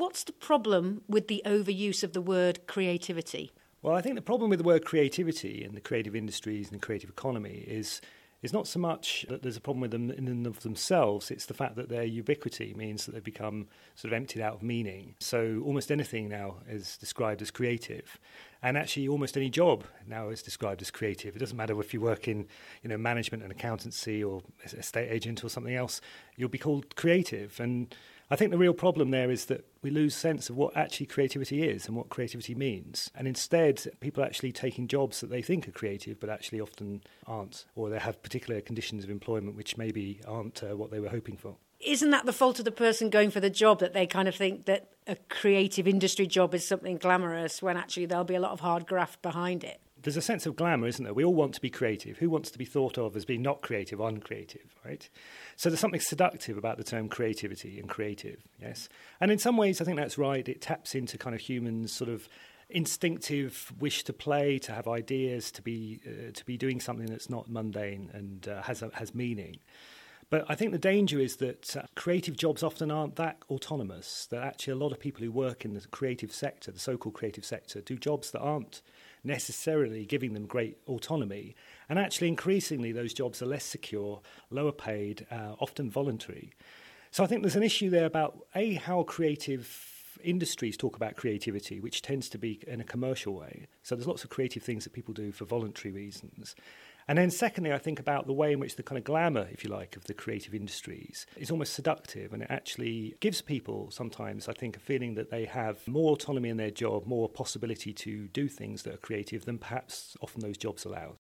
what's the problem with the overuse of the word creativity? Well, I think the problem with the word creativity in the creative industries and the creative economy is not so much that there's a problem with them in and of themselves, it's the fact that their ubiquity means that they've become sort of emptied out of meaning. So almost anything now is described as creative. And actually almost any job now is described as creative. It doesn't matter if you work in management and accountancy or estate agent or something else, you'll be called creative. And I think the real problem there is that we lose sense of what actually creativity is and what creativity means. And instead, people are actually taking jobs that they think are creative but actually often aren't, or they have particular conditions of employment which maybe aren't what they were hoping for. Isn't that the fault of the person going for the job, that they kind of think that a creative industry job is something glamorous when actually there'll be a lot of hard graft behind it? There's a sense of glamour, isn't there? We all want to be creative. Who wants to be thought of as being not creative or uncreative, right? So there's something seductive about the term creativity and creative, yes? And in some ways, I think that's right. It taps into kind of humans' sort of instinctive wish to play, to have ideas, to be doing something that's not mundane and has meaning. But I think the danger is that creative jobs often aren't that autonomous, that actually a lot of people who work in the creative sector, the so-called creative sector, do jobs that aren't necessarily giving them great autonomy. And actually, increasingly, those jobs are less secure, lower paid, often voluntary. So I think there's an issue there about, how creative industries talk about creativity, which tends to be in a commercial way. So there's lots of creative things that people do for voluntary reasons. And then secondly, I think about the way in which the kind of glamour, if you like, of the creative industries is almost seductive, and it actually gives people sometimes, I think, a feeling that they have more autonomy in their job, more possibility to do things that are creative than perhaps often those jobs allow.